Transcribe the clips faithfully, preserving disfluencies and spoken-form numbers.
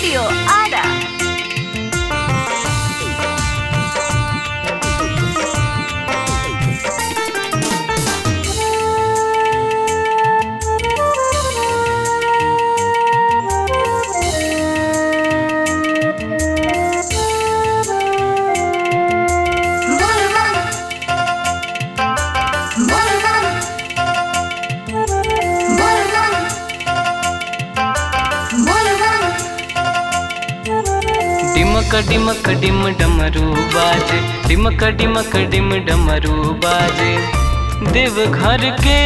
Studio Ada. डिमक डिमक डिम डमरू बाजे, डिमक डिमक डिम डमरू बाजे, देवघर के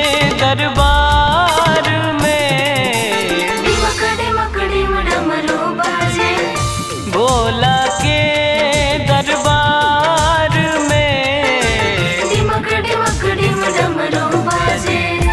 दरबार में। डिमक डिमक डिम डमरू बाजे, भोला के दरबार में। डिमक डिमक डिम डमरू बाजे।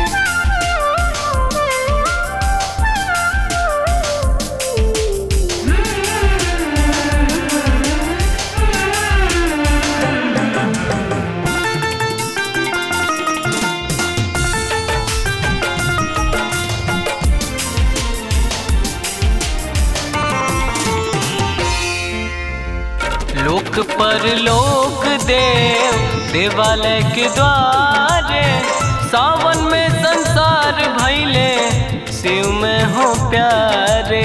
लोक पर लोक देव, देवालय के द्वारे, सावन में संसार भैले, शिव में हो प्यारे।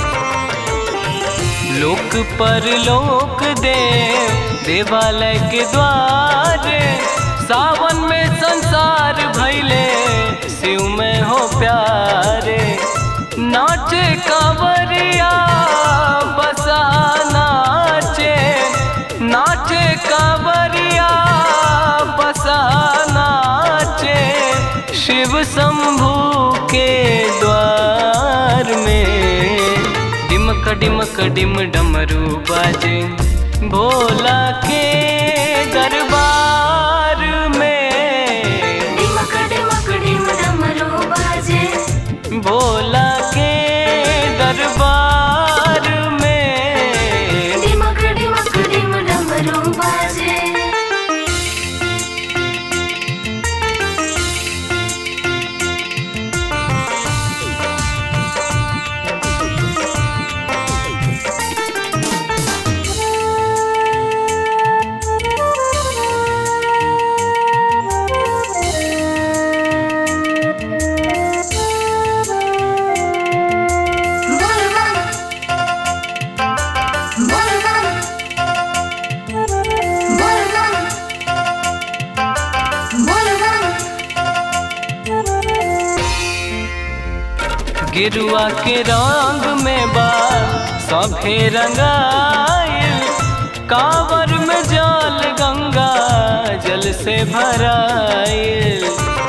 लोक पर लोक देव, देवालय के द्वारे, सावन में संसार भैले, शिव में हो प्यारे। नाचे कांवरिया बसा नाचे, नाचे कांवरिया बसा नाचे, शिव शंभू के द्वार में। डिमक डिमक डिम डमरू बाजे, भोला के दरबार में। डिमक डिमक डिम डमरू बाजे, भोला के दरबार में। डिमक डिमक डिम डमरू बाजे। गिरुआ के रंग में बाल सभे रंगाइल, कांवर में जल गंगा जल से भराइल।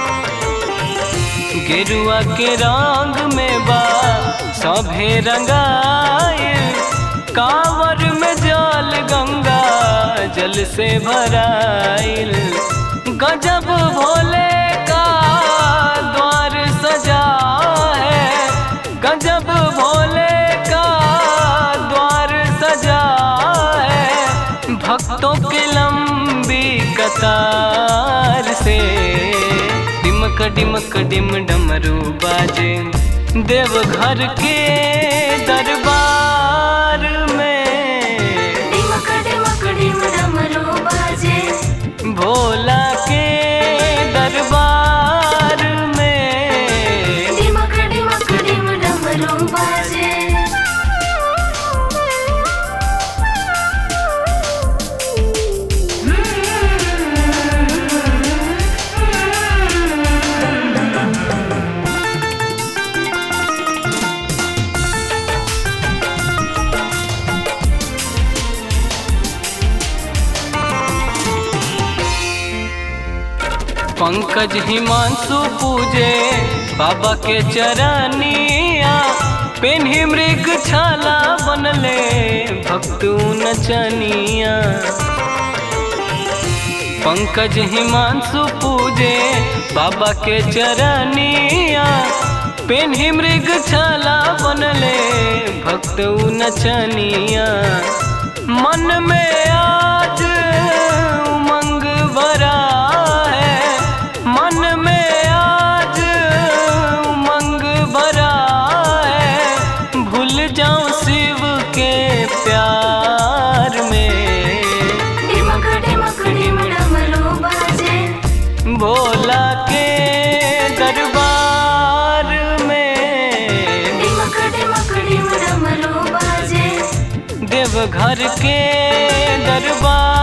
गिरुआ के रंग में बाल सभे रंगाइल, कांवर में जल गंगा जल से भराइल। गजब भोले का द्वार सजा है, गजब भोले का द्वार सजा है, भक्तों की लंबी कतार से। डिमक डिमक डिम डमरू बाजे, देवघर के दरबार में। डिमक डिमक डिम डमरू बाजे, भोला के दरबार में। डिमक डिमक डिम डमरू बाजे। पंकज हिमांशु पूजे बाबा के चरनिया, पेन्ही मृग छाला बनले भक्तू नचनिया। पंकज हिमांशु पूजे बाबा के चरनिया, पेन्ही मृग छाला बनले भक्तू नचनिया। मन में आज उमंग भरा है, मन में आज उमंग भरा है, भूल जाऊं शिव भोला के दरबार में डिमक डिमक डिम डमरू बाजे देवघर के दरबार